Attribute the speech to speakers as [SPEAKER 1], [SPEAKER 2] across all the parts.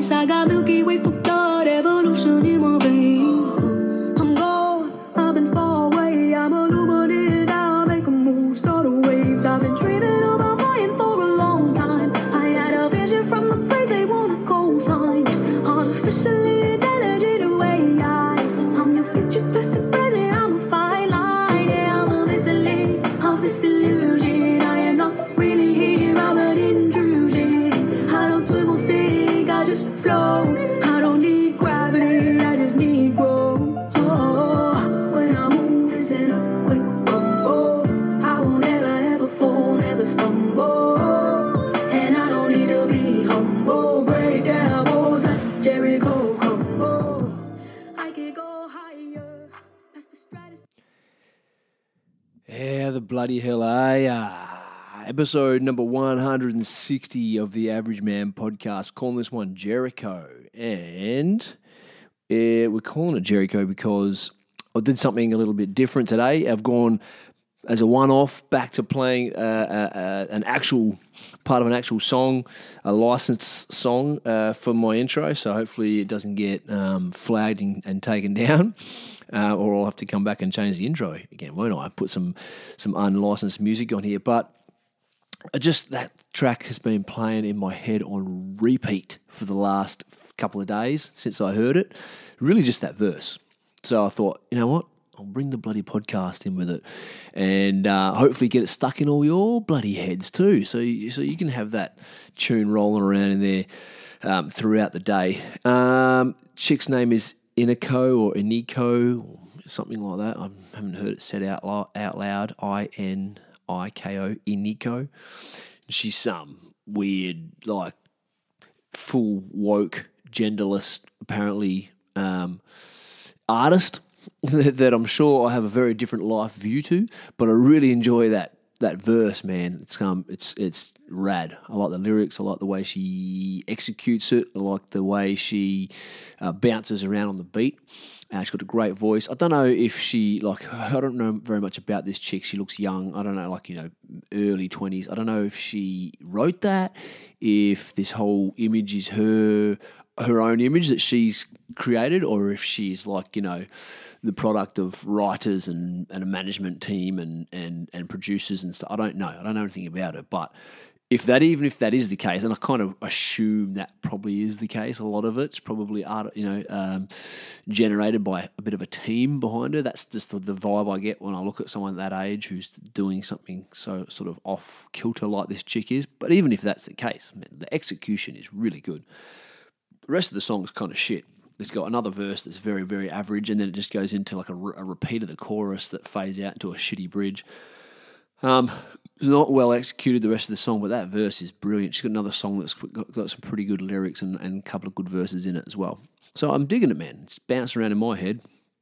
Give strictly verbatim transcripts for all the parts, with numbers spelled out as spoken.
[SPEAKER 1] space. I got Milky Way for blood, evolution in my veins. I'm gone, I've been far away. I'm illuminated, I'll make a move, start a waves. I've been dreaming about flying for a long time. I had a vision from the place they want a cold sign. Artificially intelligent A I. I'm your future, past and present, I'm a fine line. Yeah, I'm a vessel of this illusion. I am not really here, I'm an intrusion. I don't swim or sink, I just float. I don't need gravity, I just need growth. Oh, when I move, it's in a quick rumble. I won't ever, ever fall, never stumble. And I don't need to be humble. Break down walls like Jericho crumble. I can go higher, past the stratosphere.
[SPEAKER 2] Yeah, the bloody hell, eh? Uh, episode number one hundred sixty of the Average Man podcast. Calling this one Jericho. And uh, we're calling it Jericho because I did something a little bit different today. I've gone as a one-off back to playing uh, uh, uh, an actual part of an actual song, a licensed song uh, for my intro. So hopefully it doesn't get um, flagged and, and taken down. Uh, or I'll have to come back and change the intro again, won't I? Put some some unlicensed music on here. But just that track has been playing in my head on repeat for the last couple of days since I heard it. Really just that verse. So I thought, you know what? I'll bring the bloody podcast in with it and uh, hopefully get it stuck in all your bloody heads too. So you, so you can have that tune rolling around in there um, throughout the day. Um, chick's name is Iniko or Iniko, or something like that. I haven't heard it said out loud. Out loud. I N I K O, Iniko. She's some weird, like, full woke, genderless, apparently, um, artist that I'm sure I have a very different life view to. But I really enjoy that that verse, man. It's um, it's it's rad. I like the lyrics. I like the way she executes it. I like the way she uh, bounces around on the beat. Uh, she's got a great voice. I don't know if she, like, I don't know very much about this chick. She looks young. I don't know, like, you know, early twenties. I don't know if she wrote that, if this whole image is her her own image that she's created, or if she's, like, you know, the product of writers and, and a management team and, and, and producers and stuff. I don't know. I don't know anything about it. But if that, even if that is the case, and I kind of assume that probably is the case, a lot of it's probably art, you know, um, generated by a bit of a team behind her. That's just the, the vibe I get when I look at someone that age who's doing something so sort of off kilter like this chick is. But even if that's the case, man, the execution is really good. The rest of the song's kind of shit. It's got another verse that's very, very average, and then it just goes into like a, a repeat of the chorus that fades out into a shitty bridge. Um, it's not well executed, the rest of the song, but that verse is brilliant. She's got another song that's got, got some pretty good lyrics and, and a couple of good verses in it as well. So I'm digging it, man. It's bouncing around in my head.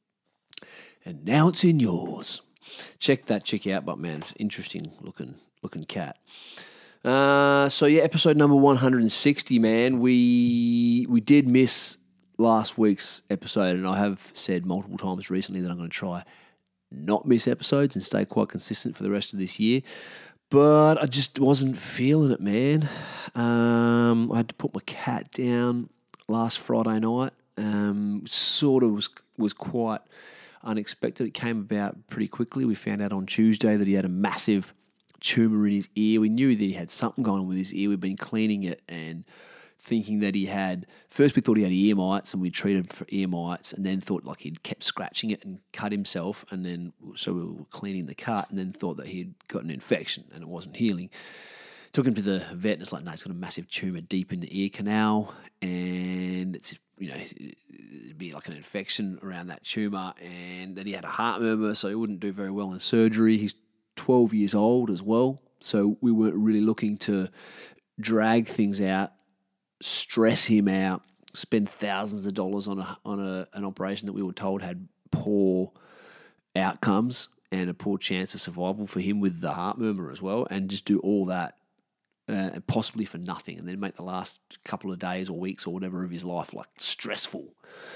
[SPEAKER 2] And now it's in yours. Check that chick out, but man, it's interesting looking looking cat. Uh, so yeah, episode number one hundred sixty, man. We we did miss last week's episode, and I have said multiple times recently that I'm going to try not miss episodes and stay quite consistent for the rest of this year. But I just wasn't feeling it, man. Um, I had to put my cat down last Friday night. Um, sort of was was quite unexpected. It came about pretty quickly. We found out on Tuesday that he had a massive tumour in his ear. We knew that he had something going on with his ear. We've been cleaning it and thinking that he had, first we thought he had ear mites and we treated him for ear mites, and then thought like he'd kept scratching it and cut himself, and then so we were cleaning the cut and then thought that he'd got an infection and it wasn't healing. Took him to the vet and it's like, no, he's got a massive tumour deep in the ear canal, and it's, you know, it'd be like an infection around that tumour, and then he had a heart murmur, so he wouldn't do very well in surgery. He's twelve years old as well, so we weren't really looking to drag things out, stress him out, spend thousands of dollars on a on a, an operation that we were told had poor outcomes and a poor chance of survival for him with the heart murmur as well, and just do all that uh, possibly for nothing, and then make the last couple of days or weeks or whatever of his life like stressful.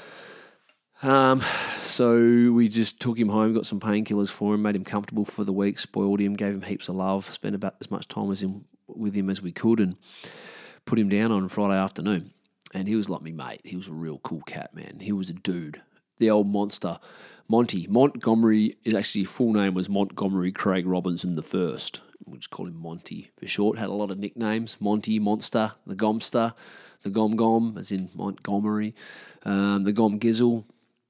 [SPEAKER 2] Um, so we just took him home, got some painkillers for him, made him comfortable for the week, spoiled him, gave him heaps of love, spent about as much time as him with him as we could, and put him down on Friday afternoon. and he was like me mate. He was a real cool cat, man. He was a dude. The old monster, Monty Montgomery. His actually full name was Montgomery Craig Robinson the First. We'll just call him Monty for short. Had a lot of nicknames: Monty, Monster, the Gomster, the Gom Gom, as in Montgomery, um, the Gom Gizzle.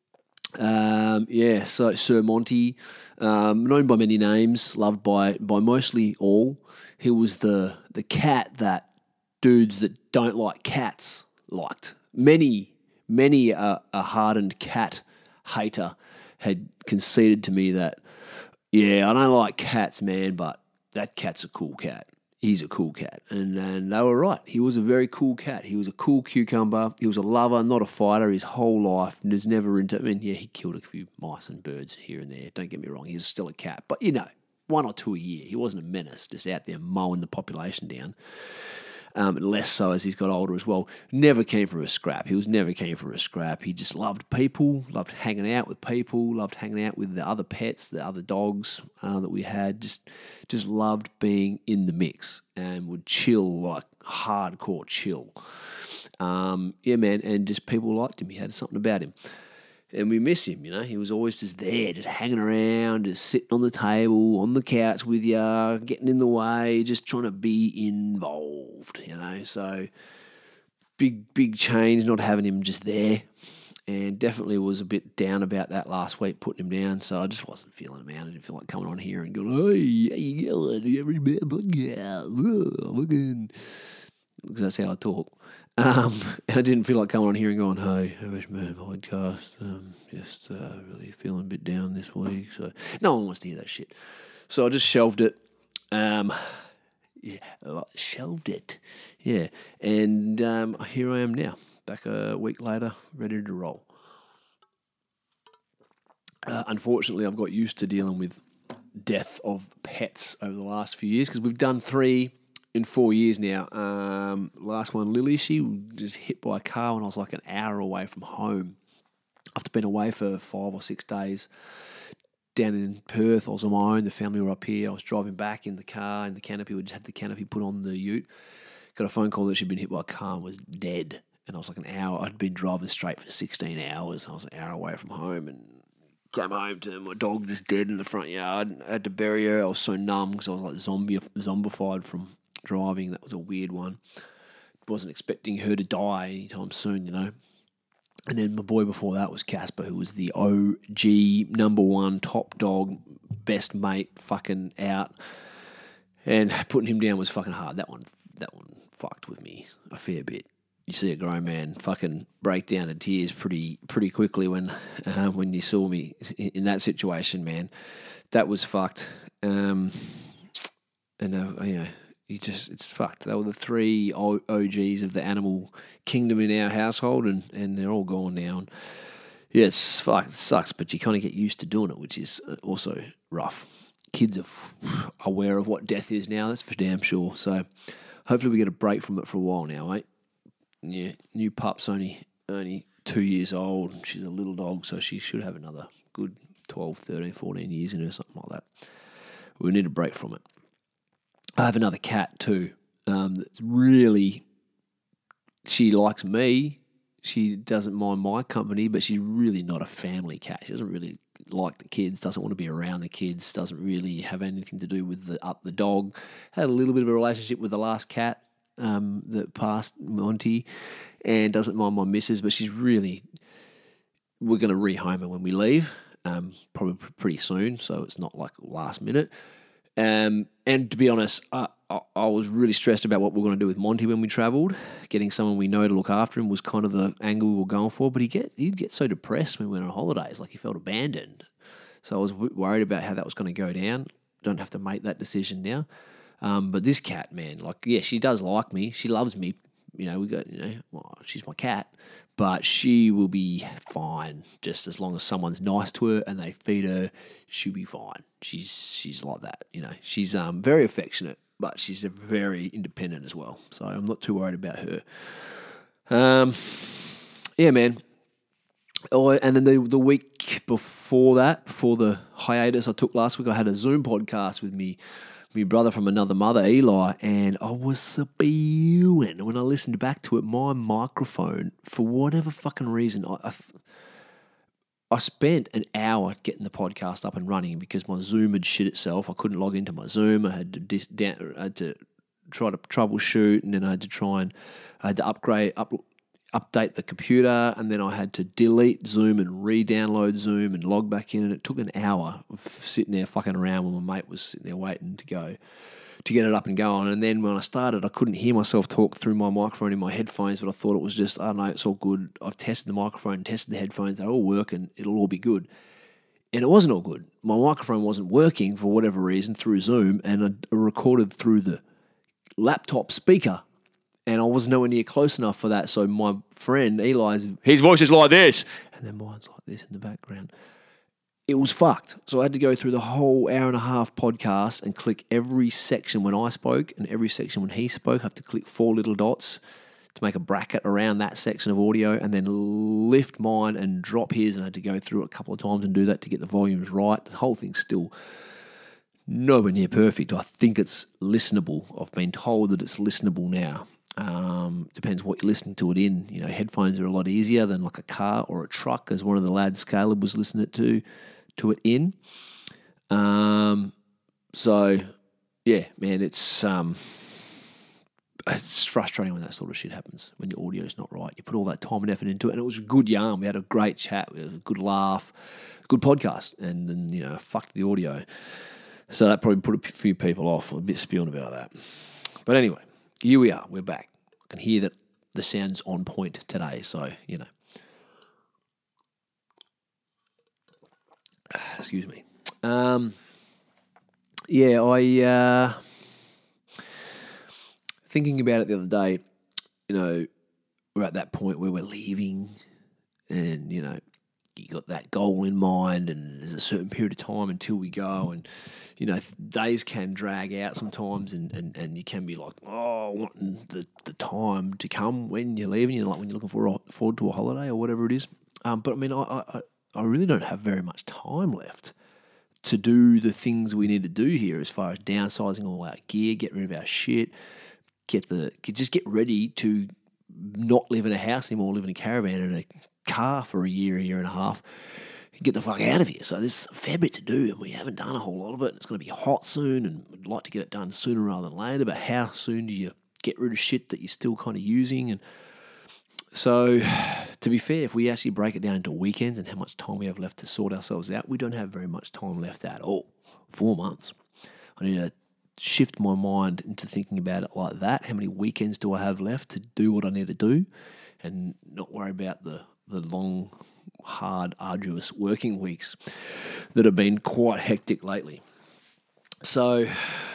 [SPEAKER 2] Um, yeah, so Sir Monty, um, known by many names, loved by by mostly all. He was the the cat that dudes that don't like cats liked. Many, many a, a hardened cat hater had conceded to me that, yeah, I don't like cats, man, but that cat's a cool cat. He's a cool cat. And and they were right. He was a very cool cat. He was a cool cucumber. He was a lover, not a fighter his whole life. And was never into, I mean, yeah, he killed a few mice and birds here and there. Don't get me wrong. He was still a cat. But, you know, one or two a year. He wasn't a menace, just out there mowing the population down. Um, less so as he's got older as well. Never came for a scrap. He was never came for a scrap. He just loved people, loved hanging out with people, loved hanging out with the other pets, the other dogs uh, that we had. Just, just loved being in the mix and would chill, like hardcore chill. Um, yeah, man, and just people liked him. He had something about him. And we miss him, you know. He was always just there, just hanging around, just sitting on the table, on the couch with you, getting in the way, just trying to be involved, you know. So big, big change not having him just there. And definitely was a bit down about that last week, putting him down. So I just wasn't feeling him out. I didn't feel like coming on here and going, hey, how you going? Every man podcast. Because that's how I talk. Um, and I didn't feel like coming on here and going, hey, Average Man Podcast, um, just uh, really feeling a bit down this week. So no one wants to hear that shit. So I just shelved it. Um, yeah, I shelved it. Yeah. And um, here I am now, back a week later, ready to roll. Uh, unfortunately, I've got used to dealing with death of pets over the last few years because we've done three in four years now. Um, last one, Lily, she was just hit by a car when I was like an hour away from home. After being away for five or six days down in Perth, I was on my own. The family were up here. I was driving back in the car in the canopy. We just had the canopy put on the ute. Got a phone call that she'd been hit by a car and was dead. And I was like an hour. I'd been driving straight for sixteen hours. I was an hour away from home and came home to my dog just dead in the front yard. I had to bury her. I was so numb because I was like zombie zombified from driving. That was a weird one. Wasn't expecting her to die anytime soon, you know. And then my boy before that was Casper, who was the O G number one top dog, best mate, fucking out. And putting him down was fucking hard. That one, that one fucked with me a fair bit. You see a grown man fucking break down in tears pretty pretty quickly when uh, when you saw me in, in that situation, man. That was fucked. Um, and uh, you know. You just, it's fucked. They were the three O Gs of the animal kingdom in our household, and, and they're all gone now. And yeah, it's fucked. It sucks, but you kind of get used to doing it, which is also rough. Kids are aware of what death is now, that's for damn sure. So hopefully we get a break from it for a while now, mate. Yeah, new pup's only only two years old. She's a little dog, so she should have another good twelve, thirteen, fourteen years in her, something like that. We need a break from it. I have another cat too um, that's really, she likes me. She doesn't mind my company, but she's really not a family cat. She doesn't really like the kids, doesn't want to be around the kids, doesn't really have anything to do with the up the dog. Had a little bit of a relationship with the last cat um, that passed, Monty, and doesn't mind my missus, but she's really, we're going to rehome her when we leave, um, probably pretty soon, so it's not like last minute. Um, and to be honest, I, I, I was really stressed about what we we're going to do with Monty when we travelled. Getting someone we know to look after him was kind of the angle we were going for. But he get he'd get so depressed when we went on holidays, like he felt abandoned. So I was w- worried about how that was going to go down. Don't have to make that decision now. Um, but this cat, man, like, yeah, she does like me. She loves me. You know, we got, you know, well, she's my cat. But she will be fine just as long as someone's nice to her and they feed her. She'll be fine. She's she's like that, you know. She's um very affectionate, but she's a very independent as well. So I'm not too worried about her. Um, yeah, man. Oh, and then the the week before that, before the hiatus I took last week, I had a Zoom podcast with me, my brother from another mother, Eli, and I was spewing. When I listened back to it, my microphone, for whatever fucking reason, I, I, I spent an hour getting the podcast up and running because my Zoom had shit itself. I couldn't log into my Zoom. I had to, dis, down, I had to try to troubleshoot, and then I had to try and I had to upgrade, up, update the computer, and then I had to delete Zoom and re-download Zoom and log back in, and it took an hour of sitting there fucking around when my mate was sitting there waiting to go to get it up and going. And then when I started, I couldn't hear myself talk through my microphone in my headphones, but I thought it was just, I don't know, it's all good. I've tested the microphone, tested the headphones, they're all working, it'll all be good. And it wasn't all good. My microphone wasn't working for whatever reason through Zoom, and I recorded through the laptop speaker, and I was nowhere near close enough for that. So my friend Eli's, his voice is like this, and then mine's like this in the background. It was fucked. So I had to go through the whole hour and a half podcast and click every section when I spoke and every section when he spoke. I have to click four little dots to make a bracket around that section of audio, and then lift mine and drop his, and I had to go through it a couple of times and do that to get the volumes right. The whole thing's still nowhere near perfect. I think it's listenable. I've been told that it's listenable now. Um, depends what you're listening to it in. You know, headphones are a lot easier than like a car or a truck, as one of the lads, Caleb, was listening to to it in. Um, so yeah, man, it's um, it's frustrating when that sort of shit happens, when your audio's not right. You put all that time and effort into it, and it was a good yarn. We had a great chat, we had a good laugh, a good podcast, and then, you know, fucked the audio. So that probably put a few people off. I'm a bit spewing about that. But anyway, here we are. We're back. I can hear that the sound's on point today. So, you know. Excuse me. Um, yeah, I... Uh, thinking about it the other day, you know, we're at that point where we're leaving, and, you know, you got that goal in mind, and there's a certain period of time until we go, and, you know, days can drag out sometimes, and, and, and you can be like, oh, wanting the, the time to come when you're leaving, you know, like when you're looking for, forward to a holiday or whatever it is. Um, but, I mean, I, I, I really don't have very much time left to do the things we need to do here as far as downsizing all our gear, get rid of our shit, get the just get ready to not live in a house anymore, live in a caravan and a car for a year, a year and a half, get the fuck out of here. So there's a fair bit to do, and we haven't done a whole lot of it. It's going to be hot soon, and we'd like to get it done sooner rather than later, but how soon do you get rid of shit that you're still kind of using? And so, to be fair, if we actually break it down into weekends and how much time we have left to sort ourselves out, we don't have very much time left at all. Four months. I need to shift my mind into thinking about it like that. How many weekends do I have left to do what I need to do, and not worry about the, the long, hard, arduous working weeks that have been quite hectic lately. So,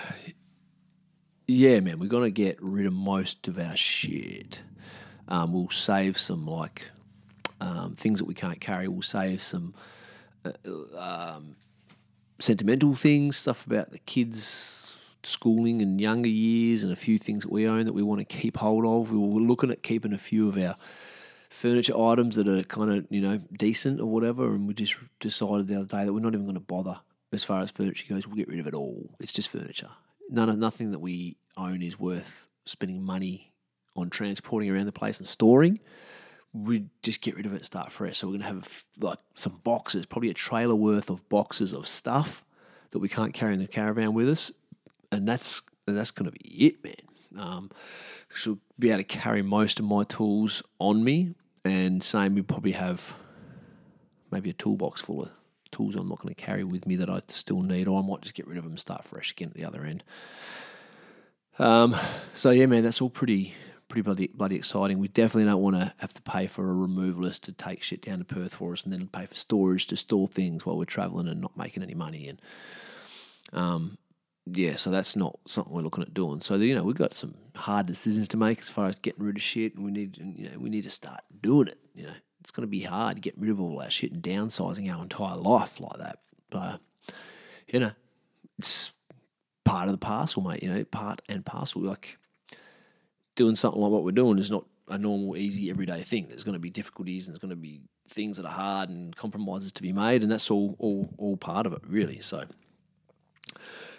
[SPEAKER 2] yeah, man, we're going to get rid of most of our shit. Um, we'll save some, like, um, things that we can't carry. We'll save some uh, um, sentimental things, stuff about the kids' schooling and younger years, and a few things that we own that we want to keep hold of. We were looking at keeping a few of our furniture items that are kind of, you know, decent or whatever, and we just decided the other day that we're not even going to bother as far as furniture goes. We'll get rid of it all. It's just furniture. None of nothing that we own is worth spending money on transporting around the place and storing. We just get rid of it and start fresh. So we're going to have like some boxes, probably a trailer worth of boxes of stuff that we can't carry in the caravan with us. And that's and that's going to be it, man. Um, she'll be able to carry most of my tools on me, and same, we probably have maybe a toolbox full of tools I'm not going to carry with me that I still need, or I might just get rid of them and start fresh again at the other end. Um, so yeah, man, that's all pretty pretty bloody, bloody exciting. We definitely don't want to have to pay for a removalist to take shit down to Perth for us, and then pay for storage to store things while we're travelling and not making any money. And um. Yeah, so that's not something we're looking at doing. So, you know, we've got some hard decisions to make as far as getting rid of shit, and we need, you know, we need to start doing it. You know, it's going to be hard to get rid of all our shit and downsizing our entire life like that. But, you know, it's part of the parcel, mate. You know, part and parcel. Like, doing something like what we're doing is not a normal, easy, everyday thing. There's going to be difficulties, and there's going to be things that are hard and compromises to be made, and that's all, all, all part of it, really. So,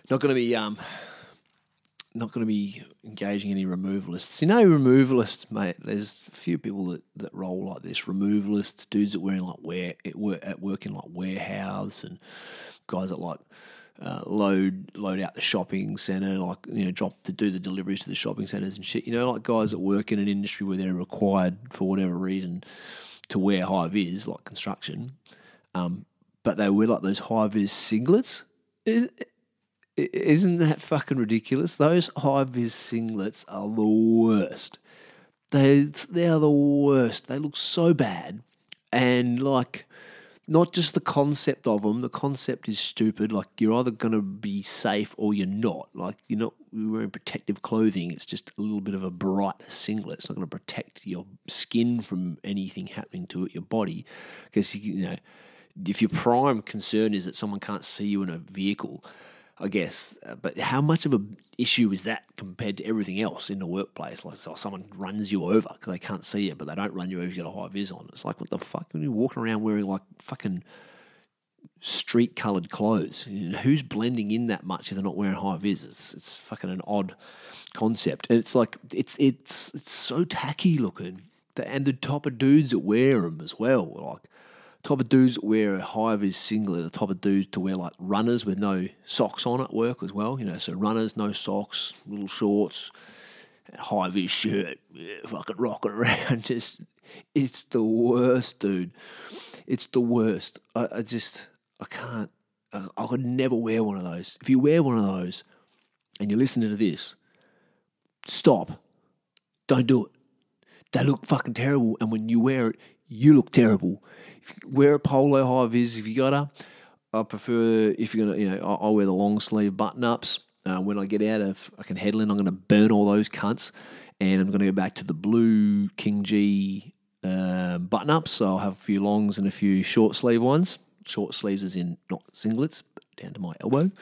[SPEAKER 2] not going to be um, not going to be engaging any removalists. You know, removalists, mate. There's a few people that, that roll like this. Removalists, dudes that wearing like wear at work, at work in like warehouses, and guys that like uh, load load out the shopping centre, like you know, drop to do the deliveries to the shopping centres and shit. You know, like guys that work in an industry where they're required for whatever reason to wear high vis, like construction, um, but they wear like those high vis singlets. Is, isn't that fucking ridiculous? Those high vis singlets are the worst. They they are the worst. They look so bad, and like, not just the concept of them. The concept is stupid. Like, you're either gonna be safe or you're not. Like, you're not wearing protective clothing. It's just a little bit of a bright singlet. It's not gonna protect your skin from anything happening to it, your body, because you, you know, if your prime concern is that someone can't see you in a vehicle, I guess, uh, but how much of an issue is that compared to everything else in the workplace? Like, so someone runs you over because they can't see you, but they don't run you over if you got a high vis on. It's like, what the fuck? When you're walking around wearing like fucking street-coloured clothes, you know, who's blending in that much if they're not wearing high vis? It's, it's fucking an odd concept. And it's like, it's it's it's so tacky looking. And the type of dudes that wear them as well, like, type of dudes that wear a high vis singlet, the type of dudes to wear like runners with no socks on at work as well. You know, so runners, no socks, little shorts, high vis shirt, yeah, fucking rocking around. Just, it's the worst, dude. It's the worst. I, I just, I can't. I, I could never wear one of those. If you wear one of those and you're listening to this, stop. Don't do it. They look fucking terrible, and when you wear it, you look terrible. If you wear a polo high vis, if you got to, I prefer, if you're going to, you know, I, I wear the long sleeve button ups. Uh, when I get out of fucking Headland, I'm going to burn all those cunts, and I'm going to go back to the blue King G uh, button ups. So I'll have a few longs and a few short sleeve ones. Short sleeves as in not singlets, but down to my elbow.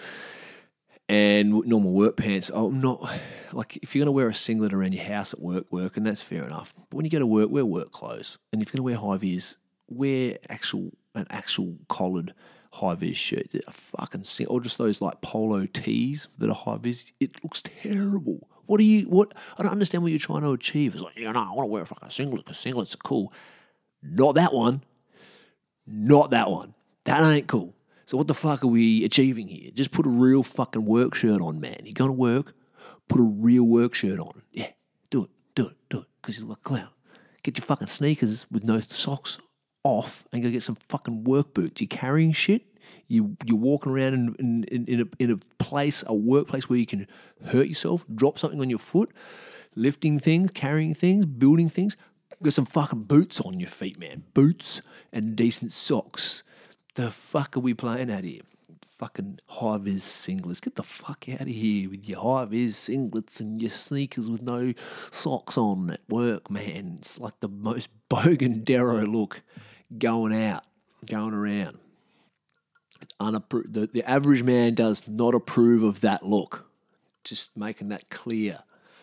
[SPEAKER 2] And normal work pants. Oh, not like if you're going to wear a singlet around your house at work, work, and that's fair enough. But when you go to work, wear work clothes. And if you're going to wear high vis, wear actual an actual collared high vis shirt. A fucking sing- or just those like polo tees that are high vis. It looks terrible. What are you? What I don't understand what you're trying to achieve. It's like, you know, I want to wear a fucking singlet because singlets are cool. Not that one. Not that one. That ain't cool. So what the fuck are we achieving here? Just put a real fucking work shirt on, man. You're going to work, put a real work shirt on. Yeah, do it, do it, do it, because you look a clown. Get your fucking sneakers with no socks off and go get some fucking work boots. You're carrying shit. You, you're walking around in, in, in, in, a, in a place, a workplace where you can hurt yourself, drop something on your foot, lifting things, carrying things, building things. Got some fucking boots on your feet, man. Boots and decent socks. The fuck are we playing at here? Fucking high-vis singlets. Get the fuck out of here with your high-vis singlets and your sneakers with no socks on at work, man. It's like the most bogan Darrow look going out, going around. It's unappro- the, the average man does not approve of that look. Just making that clear.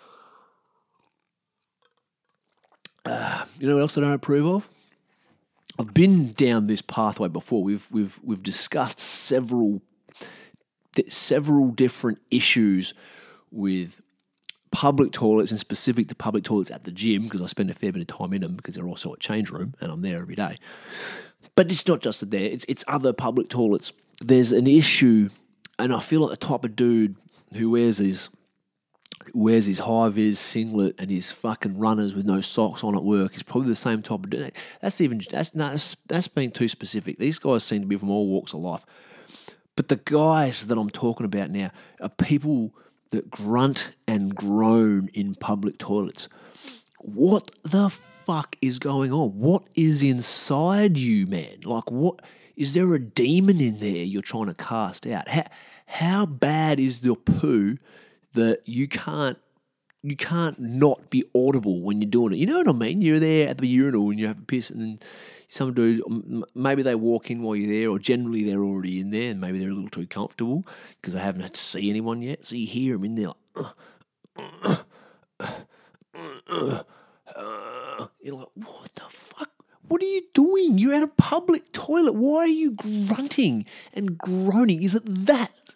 [SPEAKER 2] Uh, you know what else I don't approve of? I've been down this pathway before. We've we've we've discussed several several different issues with public toilets, and specific to public toilets at the gym, because I spend a fair bit of time in them because they're also a change room and I'm there every day. But it's not just there; it's it's other public toilets. There's an issue, and I feel like the type of dude who wears these. wears his high-vis singlet and his fucking runners with no socks on at work is probably the same type of dude. That's even that's no, that's, that's being too specific. These guys seem to be from all walks of life. But the guys that I'm talking about now are people that grunt and groan in public toilets. What the fuck is going on? What is inside you, man? Like, what is there a demon in there you're trying to cast out? How how bad is the poo that you can't you can't not be audible when you're doing it? You know what I mean? You're there at the urinal and you have a piss, and then some dude, maybe they walk in while you're there, or generally they're already in there, and maybe they're a little too comfortable because they haven't had to see anyone yet. So you hear them in there like, uh, uh, uh, uh, uh. You're like, what the fuck? What are you doing? You're at a public toilet. Why are you grunting and groaning? Is it that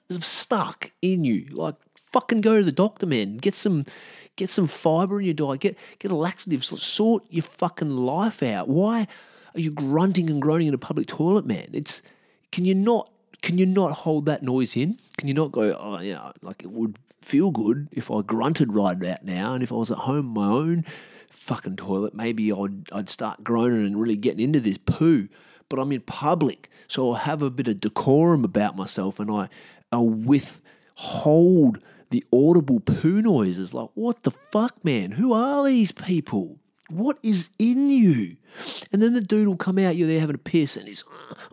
[SPEAKER 2] stuck in you. Like, fucking go to the doctor, man. Get some get some fibre in your diet. Get get a laxative. Sort your fucking life out. Why are you grunting and groaning in a public toilet, man? It's can you not can you not hold that noise in? Can you not go, oh, yeah, like it would feel good if I grunted right about now, and if I was at home in my own fucking toilet, maybe I'd I'd start groaning and really getting into this poo. But I'm in public, so I have a bit of decorum about myself, and I, I withhold the audible poo noises. Like, what the fuck, man? Who are these people? What is in you? And then the dude will come out, you're there having a piss, and he's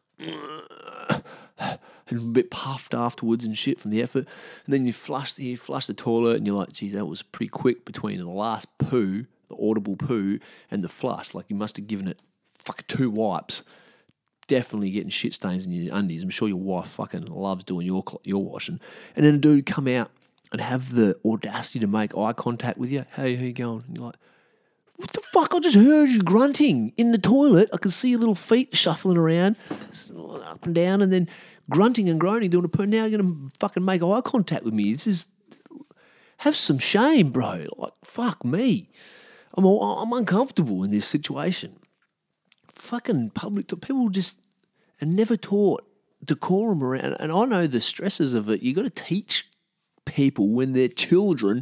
[SPEAKER 2] and a bit puffed afterwards and shit from the effort. And then you flush the you flush the toilet, and you're like, geez, that was pretty quick between the last poo, the audible poo, and the flush. Like, you must have given it fucking two wipes. Definitely getting shit stains in your undies. I'm sure your wife fucking loves doing your your washing. And then a dude come out and have the audacity to make eye contact with you. Hey, how you going? And you're like, what the fuck? I just heard you grunting in the toilet. I can see your little feet shuffling around, up and down, and then grunting and groaning, doing a poo. Now you're going to fucking make eye contact with me. This is... Have some shame, bro. Like, fuck me. I'm all, I'm uncomfortable in this situation. Fucking public, people just are never taught decorum around. And I know the stresses of it. You got to teach people when they're children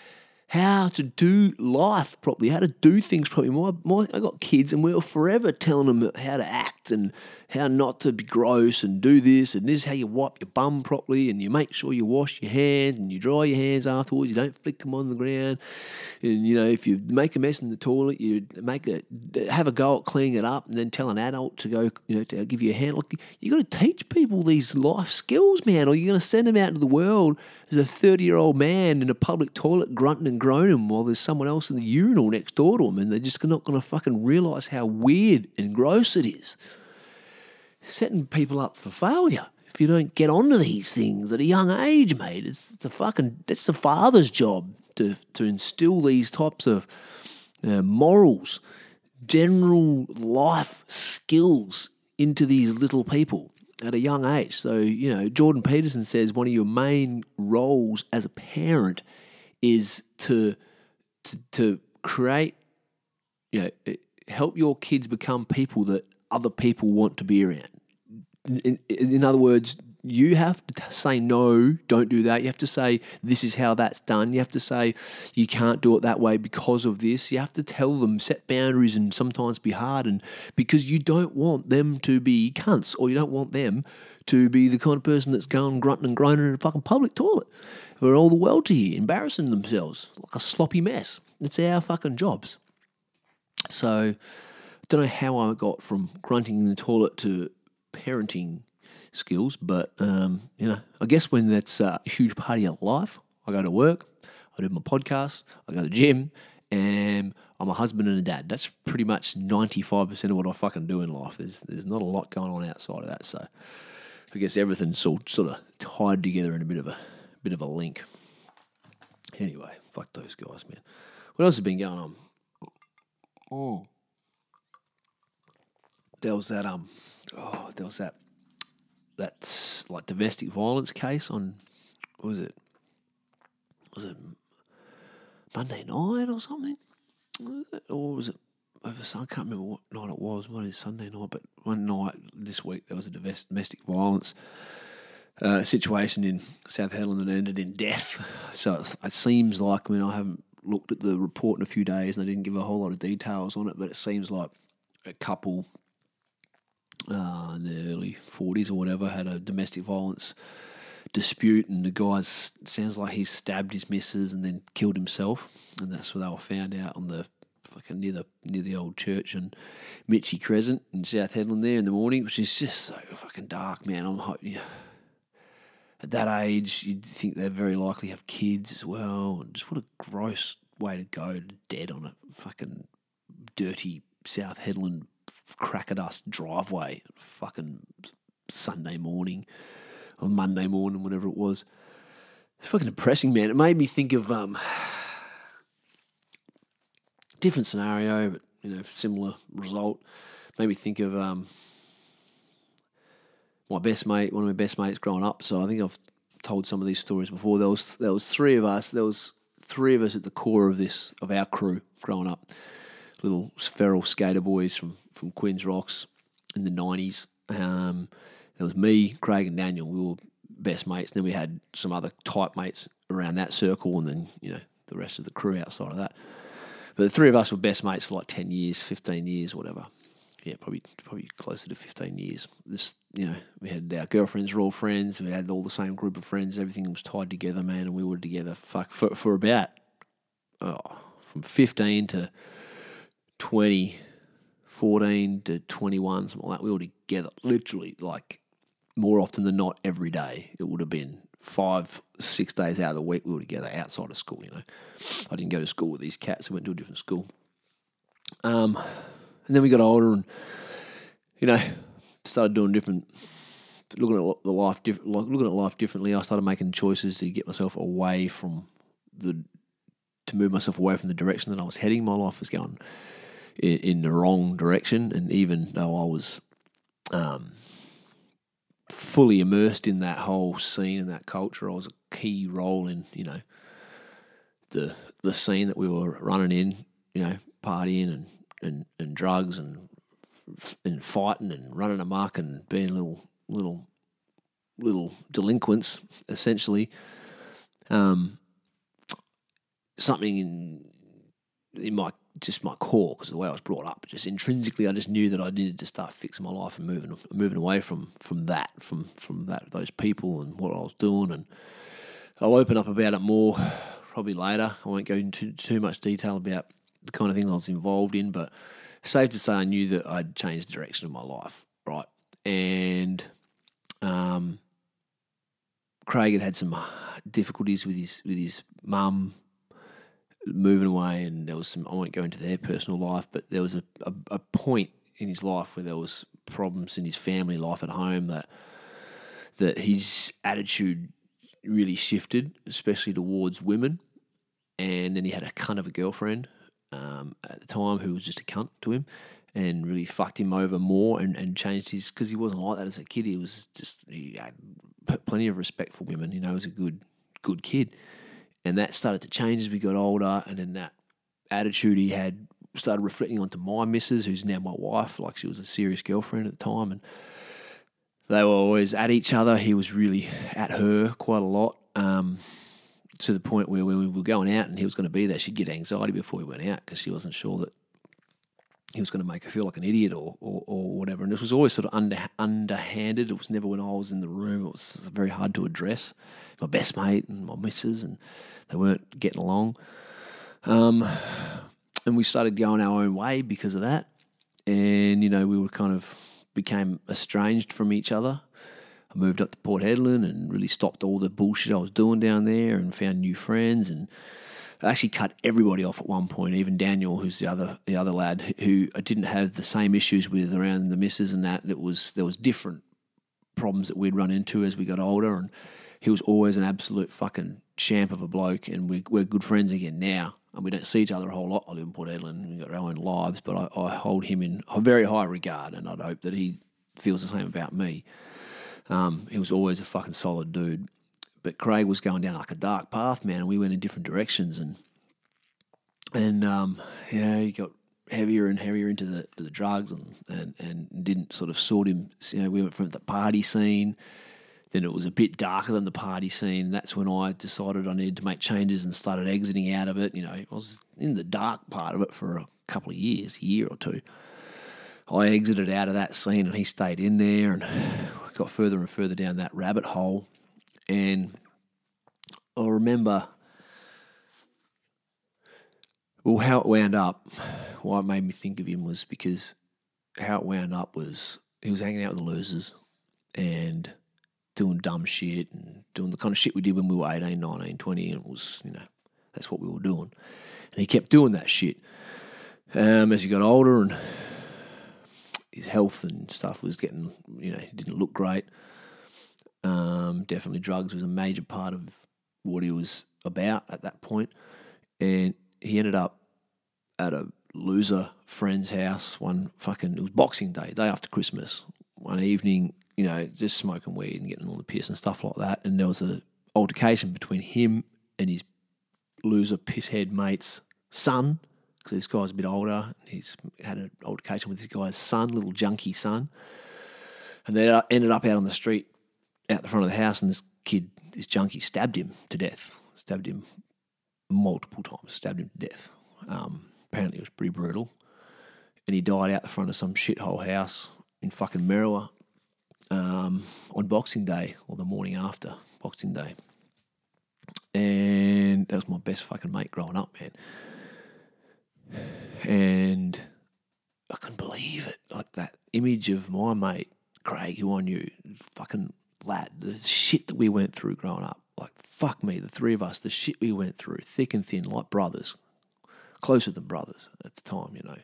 [SPEAKER 2] how to do life properly, how to do things properly. My, my, I got kids, and we were forever telling them how to act and how not to be gross and do this, and this is how you wipe your bum properly, and you make sure you wash your hands and you dry your hands afterwards. You don't flick them on the ground, and you know if you make a mess in the toilet, you make a have a go at cleaning it up, and then tell an adult to go, you know, to give you a hand. Look, you got to teach people these life skills, man, or you're going to send them out into the world as a thirty-year-old man in a public toilet grunting and groaning while there's someone else in the urinal next door to them, and they're just not going to fucking realise how weird and gross it is. Setting people up for failure if you don't get onto these things at a young age, mate. It's, it's a fucking, that's the father's job to to instill these types of uh, morals, general life skills into these little people at a young age. So, you know, Jordan Peterson says one of your main roles as a parent is to to, to create, you know, help your kids become people that other people want to be around. In, in other words, you have to say, no, don't do that. You have to say, this is how that's done. You have to say, you can't do it that way because of this. You have to tell them, set boundaries, and sometimes be hard, and because you don't want them to be cunts, or you don't want them to be the kind of person that's going grunting and groaning in a fucking public toilet for all the world to hear, embarrassing themselves like a sloppy mess. It's our fucking jobs. So I don't know how I got from grunting in the toilet to parenting skills, but um, you know, I guess when that's a huge part of your life, I go to work, I do my podcast, I go to the gym, and I'm a husband and a dad. That's pretty much ninety-five percent of what I fucking do in life. There's there's not a lot going on outside of that, so I guess everything's sort sort of tied together in a bit of a bit of a link. Anyway, fuck those guys, man. What else has been going on? Oh, there was that um, oh, there was that that's like domestic violence case on, what was it? Was it Monday night or something? Or was it over? I can't remember what night it was. What is Sunday night? But one night this week there was a domestic violence uh, situation in South Hedland that ended in death. So it, it seems like, I mean, I haven't looked at the report in a few days and they didn't give a whole lot of details on it, but it seems like a couple uh, in their early forties or whatever had a domestic violence dispute, and the guy sounds like he stabbed his missus and then killed himself, and that's what they were found out on the fucking near the near the old church in Mitchie Crescent in South Hedland there in the morning, which is just so fucking dark, man. I'm hoping, yeah, at that age you'd think they'd very likely have kids as well, and just what a gross way to go, dead on a fucking dirty South Hedland crack of dust driveway, fucking Sunday morning. Or Monday morning, whatever it was. It's fucking depressing, man. It made me think of um, different scenario, but you know, similar result. Made me think of um, my best mate, one of my best mates growing up. So I think I've told some of these stories before. There was there was three of us. There was three of us at the core of this of our crew growing up. Little feral skater boys from from Queen's Rocks in the nineties. Um, there was me, Craig, and Daniel. We were best mates. And then we had some other type mates around that circle, and then you know the rest of the crew outside of that. But the three of us were best mates for like ten years, fifteen years, whatever. Yeah, probably probably closer to fifteen years. This, you know, we had our girlfriends were all friends. We had all the same group of friends. Everything was tied together, man, and we were together fuck for for about oh, from fifteen to twenty, fourteen to twenty-one, something like that. We were together literally like more often than not every day. It would have been five, six days out of the week we were together outside of school, you know. I didn't go to school with these cats. I went to a different school. Um... And then we got older and, you know, started doing different, looking at the life, different, looking at life differently. I started making choices to get myself away from the, to move myself away from the direction that I was heading. My life was going in, in the wrong direction. And even though I was um, fully immersed in that whole scene and that culture, I was a key role in, you know, the the scene that we were running in, you know, partying and, And, and drugs and and fighting and running amok and being little little little delinquents, essentially. Um, something in in my just my core, because of the way I was brought up, just intrinsically, I just knew that I needed to start fixing my life and moving moving away from from that, from from that those people and what I was doing. And I'll open up about it more probably later. I won't go into too much detail about the kind of thing I was involved in, but safe to say I knew that I'd changed the direction of my life, right? And um, Craig had had some difficulties with his with his mum moving away, and there was some, I won't go into their personal life, but there was a, a, a point in his life where there was problems in his family life at home that that his attitude really shifted, especially towards women. And then he had a cunt of a girlfriend Um, at the time, who was just a cunt to him and really fucked him over more and, and changed his, because he wasn't like that as a kid. He was just, he had plenty of respect for women, you know, he was a good, good kid. And that started to change as we got older, and then that attitude he had started reflecting onto my missus, who's now my wife. Like, she was a serious girlfriend at the time, and they were always at each other. He was really at her quite a lot. Um, to the point where when we were going out and he was going to be there, she'd get anxiety before we went out because she wasn't sure that he was going to make her feel like an idiot or, or, or whatever. And this was always sort of under, underhanded. It was never when I was in the room. It was very hard to address. My best mate and my missus, and they weren't getting along. Um, and we started going our own way because of that. And, you know, we were kind of became estranged from each other. I moved up to Port Hedland and really stopped all the bullshit I was doing down there and found new friends, and I actually cut everybody off at one point, even Daniel, who's the other the other lad, who I didn't have the same issues with around the missus and that. It was there was different problems that we'd run into as we got older, and he was always an absolute fucking champ of a bloke, and we, we're good friends again now. And we don't see each other a whole lot. I live in Port Hedland, we've got our own lives, but I, I hold him in a very high regard, and I'd hope that he feels the same about me. Um, he was always a fucking solid dude. But Craig was going down like a dark path, man, and we went in different directions. And, and um, yeah, he got heavier and heavier into the to the drugs and, and, and didn't sort of sort him. You know, we went from the party scene, then it was a bit darker than the party scene. That's when I decided I needed to make changes and started exiting out of it. You know, I was in the dark part of it for a couple of years, a year or two. I exited out of that scene and he stayed in there and got further and further down that rabbit hole. And I remember, well, how it wound up, why it made me think of him was because how it wound up was he was hanging out with the losers and doing dumb shit and doing the kind of shit we did when we were eighteen, nineteen, twenty, and it was, you know, that's what we were doing. And he kept doing that shit. Um, as he got older and his health and stuff was getting, you know, he didn't look great. Um, definitely drugs was a major part of what he was about at that point. And he ended up at a loser friend's house one fucking, it was Boxing Day, day after Christmas, one evening, you know, just smoking weed and getting all the piss and stuff like that. And there was a altercation between him and his loser pisshead mate's son, because this guy's a bit older. He's had an altercation with this guy's son, little junkie son. And they ended up out on the street out the front of the house, and this kid, this junkie, stabbed him to death. Stabbed him multiple times, stabbed him to death. Um, apparently it was pretty brutal. And he died out the front of some shithole house in fucking Merriwa um, on Boxing Day, or the morning after Boxing Day. And that was my best fucking mate growing up, man. And I couldn't believe it. Like that image of my mate, Craig, who I knew, fucking lad, the shit that we went through growing up. Like, fuck me, the three of us, the shit we went through, thick and thin, like brothers, closer than brothers at the time, you know.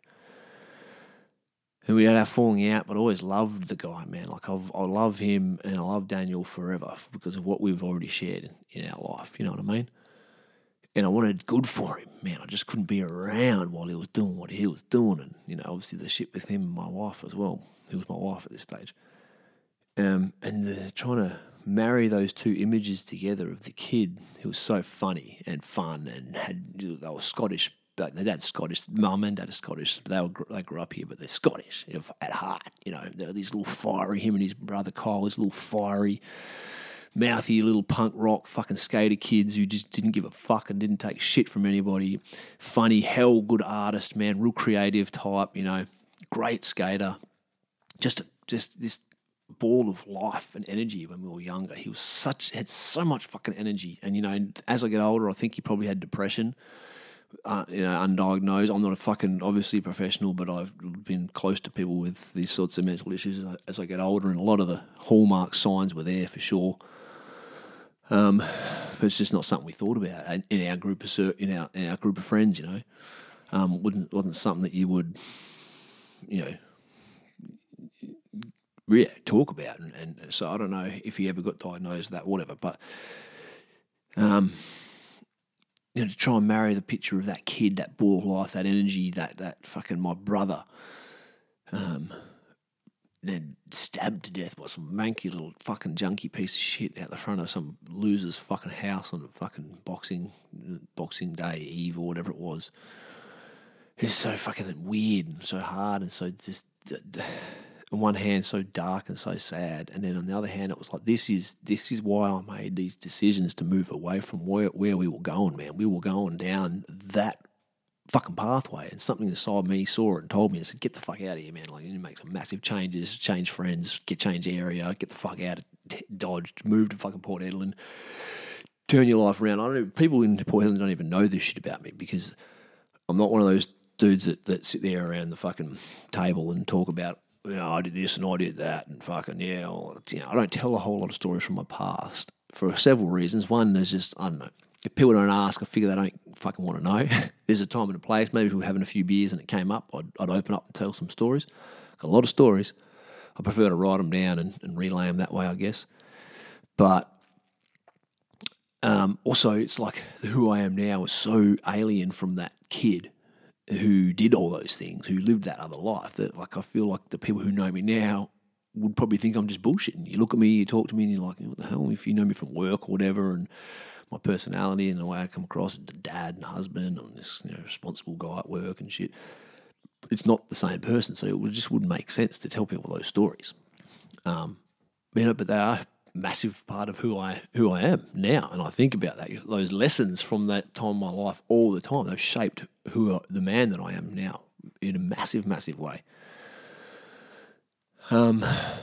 [SPEAKER 2] And we had our falling out, but I always loved the guy, man. Like, I've, I love him and I love Daniel forever because of what we've already shared in, in our life, you know what I mean? And I wanted good for him, man. I just couldn't be around while he was doing what he was doing. And, you know, obviously the shit with him and my wife as well, who was my wife at this stage. Um, and the, trying to marry those two images together of the kid who was so funny and fun and had, they were Scottish. But their dad's Scottish, mum and dad are Scottish. They were they grew up here, but they're Scottish at heart. You know, they're these little fiery, him and his brother Kyle, these little fiery, mouthy little punk rock fucking skater kids who just didn't give a fuck and didn't take shit from anybody. Funny, hell good artist, man, real creative type, you know, great skater. Just a, just this ball of life and energy when we were younger. He was such, had so much fucking energy. And, you know, as I get older, I think he probably had depression. Uh, you know, undiagnosed. I'm not a fucking, obviously professional, but I've been close to people with these sorts of mental issues as I, as I get older, and a lot of the hallmark signs were there for sure. Um, but it's just not something we thought about in our group of in our in our group of friends. You know, um, wouldn't wasn't something that you would, you know, yeah, talk about. And, and so I don't know if you ever got diagnosed with that, whatever. But um. You know, to try and marry the picture of that kid, that ball of life, that energy, that that fucking my brother, um, then stabbed to death by some manky little fucking junkie piece of shit out the front of some loser's fucking house on a fucking boxing boxing day eve or whatever it was. It's so fucking weird and so hard and so just on one hand so dark and so sad, and then on the other hand it was like this is this is why I made these decisions to move away from where where we were going, man. We were going down that fucking pathway, and something inside me saw it and told me, I said, get the fuck out of here, man. Like, you need to make some massive changes, change friends, get change area, get the fuck out of Dodge, move to fucking Port Hedland, turn your life around. I don't know, people in Port Hedland don't even know this shit about me because I'm not one of those dudes that, that sit there around the fucking table and talk about, you know, I did this and I did that and fucking, yeah, well, you know, I don't tell a whole lot of stories from my past for several reasons. One, there's just, I don't know, if people don't ask, I figure they don't fucking want to know. There's a time and a place. Maybe if we were having a few beers and it came up, I'd, I'd open up and tell some stories. Got a lot of stories. I prefer to write them down and, and relay them that way, I guess. But um, also, it's like who I am now is so alien from that kid who did all those things, who lived that other life, that like I feel like the people who know me now would probably think I'm just bullshitting. You look at me, you talk to me, and you're like, what the hell? If you know me from work or whatever, and my personality and the way I come across as a dad and husband and this, you know, responsible guy at work and shit, it's not the same person. So it just wouldn't make sense to tell people those stories. Um, you know, but they are a massive part of who I who I am now, and I think about that. Those lessons from that time in my life all the time, they've shaped who I, the man that I am now in a massive, massive way. Um,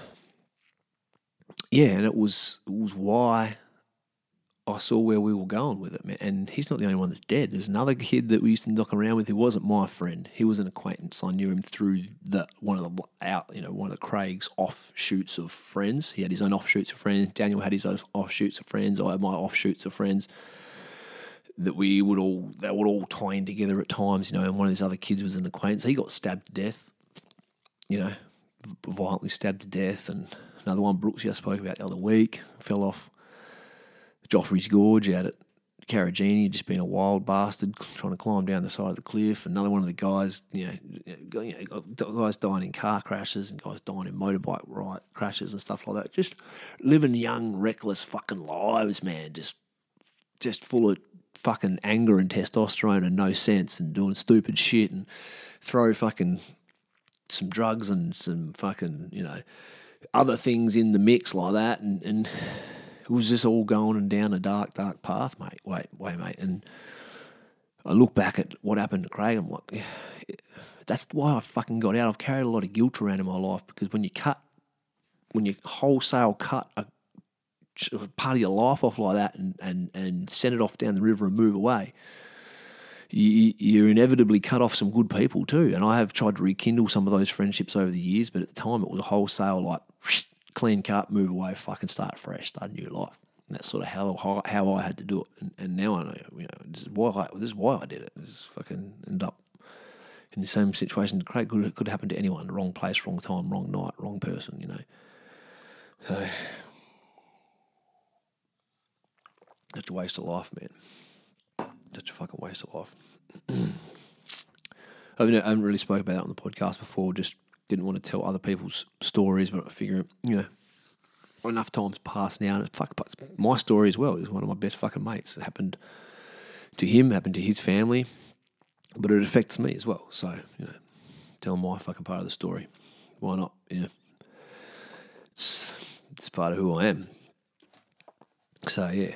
[SPEAKER 2] yeah, and it was it was why I saw where we were going with it, man. And he's not the only one that's dead. There's another kid that we used to knock around with who wasn't my friend. He was an acquaintance. I knew him through the one of the out, you know, one of the Craig's offshoots of friends. He had his own offshoots of friends. Daniel had his own offshoots of friends. I had my offshoots of friends that we would all that would all tie in together at times, you know. And one of these other kids was an acquaintance. He got stabbed to death, you know, violently stabbed to death. And another one, Brooksy, I spoke about the other week, fell off Joffrey's Gorge out at Carragini, just being a wild bastard trying to climb down the side of the cliff. Another one of the guys, you know, you know, guys dying in car crashes and guys dying in motorbike right crashes and stuff like that. Just living young, reckless fucking lives, man. Just just full of fucking anger and testosterone and no sense and doing stupid shit and throw fucking some drugs and some fucking, you know, other things in the mix like that, and, and it was just all going and down a dark, dark path, mate. Wait, wait, mate. And I look back at what happened to Craig, and I'm like, that's why I fucking got out. I've carried a lot of guilt around in my life, because when you cut, when you wholesale cut a part of your life off like that and, and, and send it off down the river and move away, you, you're inevitably cut off some good people too. And I have tried to rekindle some of those friendships over the years, but at the time it was a wholesale, like, clean cut, move away, fucking start fresh, start a new life. And that's sort of how how I had to do it. And, and now I know, you know, this is why I, this is why I did it. This is fucking end up in the same situation. Craig could could happen to anyone. Wrong place, wrong time, wrong night, wrong person. You know. So such a waste of life, man. Such a fucking waste of life. I haven't, I haven't really spoke about that on the podcast before. Just didn't want to tell other people's stories, but I figure, you know, enough time's passed now, and fuck, my story as well is one of my best fucking mates. It happened to him, happened to his family, but it affects me as well. So, you know, tell my fucking part of the story. Why not? Yeah, it's it's part of who I am. So yeah,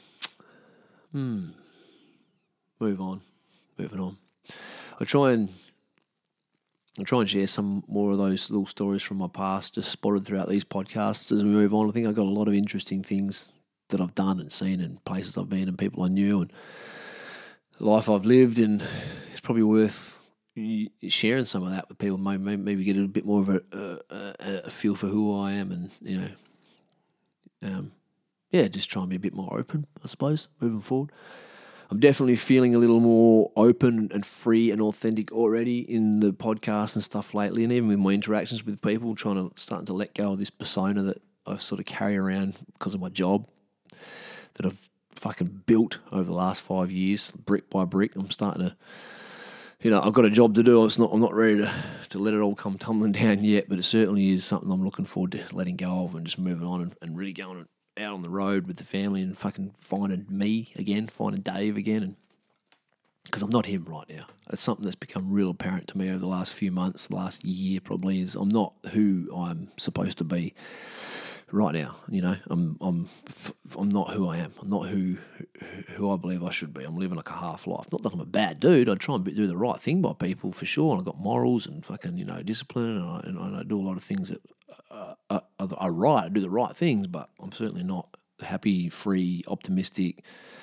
[SPEAKER 2] hmm. Move on, moving on. I try and. I'll try and share some more of those little stories from my past, just spotted throughout these podcasts as we move on. I think I've got a lot of interesting things that I've done and seen, and places I've been and people I knew and life I've lived, and it's probably worth sharing some of that with people, maybe, maybe get a bit more of a, a, a feel for who I am, and, you know, um, yeah, just try and be a bit more open, I suppose, moving forward. I'm definitely feeling a little more open and free and authentic already in the podcast and stuff lately, and even with my interactions with people, trying to starting to let go of this persona that I sort of carry around because of my job that I've fucking built over the last five years, brick by brick. I'm starting to, you know, I've got a job to do. It's not, I'm not ready to, to let it all come tumbling down yet, but it certainly is something I'm looking forward to letting go of and just moving on and, and really going out on the road with the family and fucking finding me again, finding Dave again, and because I'm not him right now. It's something that's become real apparent to me over the last few months, the last year probably, is I'm not who I'm supposed to be right now. You know, I'm I'm I'm not who I am. I'm not who who I believe I should be. I'm living like a half life. Not that I'm a bad dude. I try and do the right thing by people for sure. And I've got morals and fucking, you know, discipline, and I, and I do a lot of things that uh, are, are right. I do the right things, but I'm certainly not happy, free, optimistic,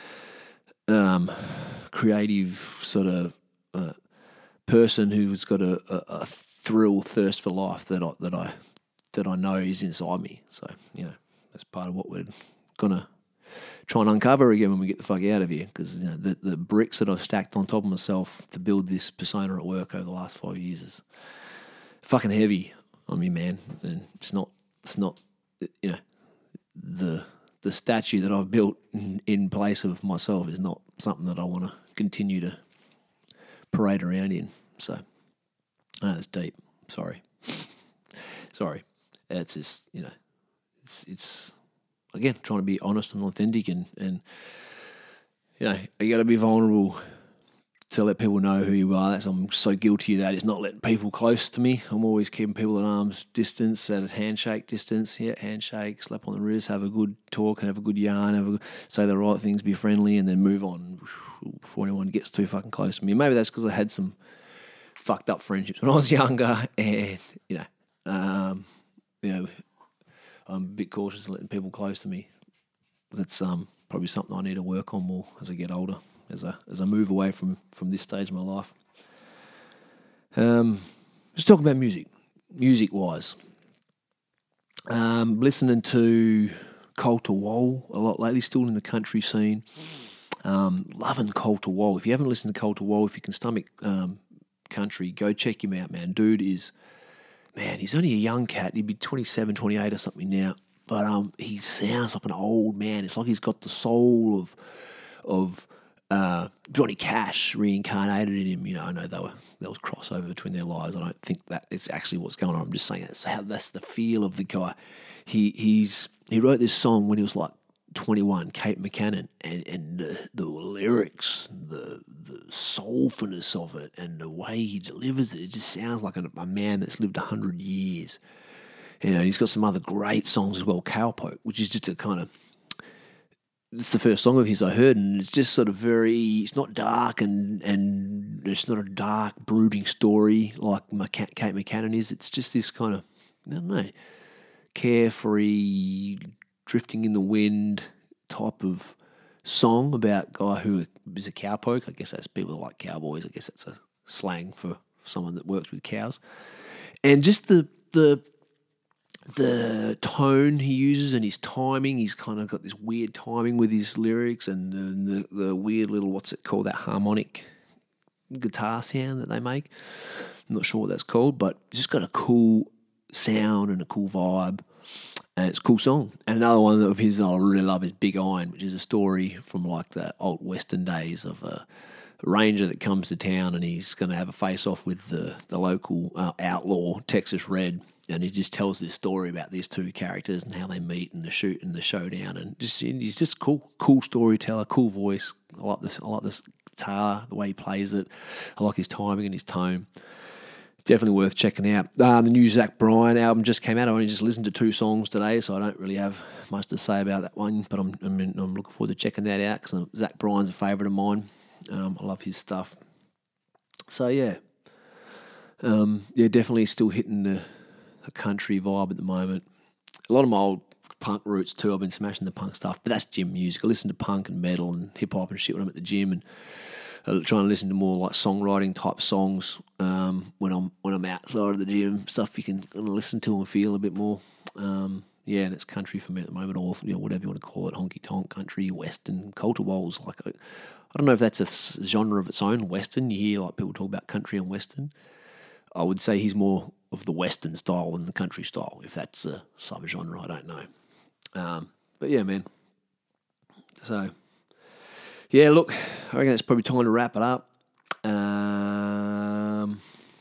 [SPEAKER 2] um, creative sort of uh, person who's got a, a, a thrill, thirst for life that I that I that I know is inside me. So, you know, that's part of what we're gonna try and uncover again when we get the fuck out of here. Because, you know, the the bricks that I've stacked on top of myself to build this persona at work over the last five years is fucking heavy on me, man. And it's not it's not you know the the statue that I've built in, in place of myself is not something that I want to continue to parade around in. So, I know it's deep. Sorry. Sorry. It's just, you know, it's, it's again, trying to be honest and authentic, and, and you know, you got to be vulnerable to let people know who you are. That's, I'm so guilty of that. It's not letting people close to me. I'm always keeping people at arm's distance, at a handshake distance. Yeah, handshake, slap on the wrist, have a good talk and have a good yarn, have a, say the right things, be friendly, and then move on before anyone gets too fucking close to me. Maybe that's because I had some fucked up friendships when I was younger, and, you know, um, you know, I'm a bit cautious of letting people close to me. That's um, probably something I need to work on more as I get older, as I as I move away from, from this stage of my life. Um, let's talk about music, music-wise. Um, listening to Colter Wall a lot lately, still in the country scene. Um, loving Colter Wall. If you haven't listened to Colter Wall, if you can stomach um, country, go check him out, man. Dude is... Man, he's only a young cat. He'd be twenty-seven, twenty-eight or something now. But um, he sounds like an old man. It's like he's got the soul of of uh, Johnny Cash reincarnated in him. You know, I know they were, there was crossover between their lives. I don't think that it's actually what's going on. I'm just saying that's how that's the feel of the guy. He he's he wrote this song when he was like twenty-one, Kate McCannon, and, and the, the lyrics, the, the soulfulness of it, and the way he delivers it, it just sounds like a, a man that's lived one hundred years. You know, and he's got some other great songs as well, Cowpoke, which is just a kind of, it's the first song of his I heard, and it's just sort of very, it's not dark and and it's not a dark, brooding story like Kate McCannon is. It's just this kind of, I don't know, carefree, drifting in the wind type of song about a guy who is a cowpoke. I guess that's people that like cowboys. I guess that's a slang for someone that works with cows. And just the the the tone he uses and his timing. He's kind of got this weird timing with his lyrics and, and the the weird little, what's it called, that harmonic guitar sound that they make. I'm not sure what that's called, but it's just got a cool sound and a cool vibe. And it's a cool song. And another one of his that I really love is Big Iron, which is a story from like the old Western days of a, a ranger that comes to town and he's going to have a face-off with the, the local uh, outlaw, Texas Red. And he just tells this story about these two characters and how they meet and the shoot and the showdown. And just he's just cool, cool storyteller, cool voice. I like this. I like this guitar, the way he plays it. I like his timing and his tone. Definitely worth checking out. Uh, the new Zach Bryan album just came out. I only just listened to two songs today, so I don't really have much to say about that one. But I'm I'm, I'm looking forward to checking that out because Zach Bryan's a favourite of mine. Um, I love his stuff. So yeah, um, yeah, definitely still hitting the, the country vibe at the moment. A lot of my old punk roots too. I've been smashing the punk stuff, but that's gym music. I listen to punk and metal and hip hop and shit when I'm at the gym and. I try and listen to more like songwriting type songs um, when I'm when I'm outside of the gym, stuff you can listen to and feel a bit more. Um, yeah, and it's country for me at the moment, or you know whatever you want to call it, honky tonk country, western, culturals. Like I don't know if that's a genre of its own. Western, you hear like people talk about country and western. I would say he's more of the western style than the country style. If that's a subgenre, I don't know. Um, but yeah, man. So. Yeah, look, I reckon it's probably time to wrap it up. Um,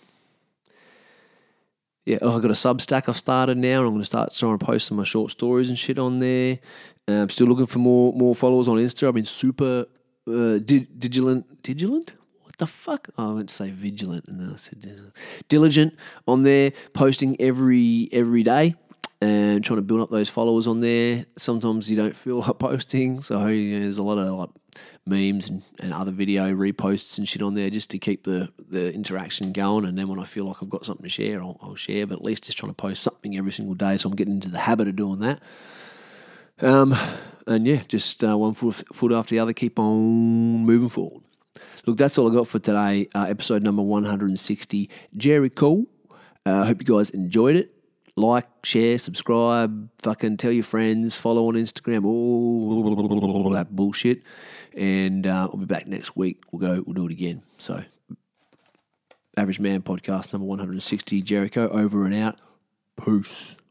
[SPEAKER 2] yeah, oh, I've got a Substack I've started now, and I'm going to start trying to post some of my short stories and shit on there. Uh, I'm still looking for more more followers on Insta. I've been super uh, di- diligent. Diligent? What the fuck? Oh, I went to say vigilant, and then I said diligent. diligent on there, posting every every day. And trying to build up those followers on there. Sometimes you don't feel like posting, so you know, there's a lot of like memes and, and other video reposts and shit on there just to keep the, the interaction going. And then when I feel like I've got something to share, I'll, I'll share. But at least just trying to post something every single day, so I'm getting into the habit of doing that. Um, and yeah, just uh, one foot, foot after the other, keep on moving forward. Look, that's all I got for today. Uh, episode number one hundred sixty, Jericho. I uh, hope you guys enjoyed it. Like, share, subscribe, fucking tell your friends, follow on Instagram, all that bullshit. And uh, I'll be back next week. We'll go, we'll do it again. So, Average Man Podcast number one hundred sixty, Jericho, over and out. Peace.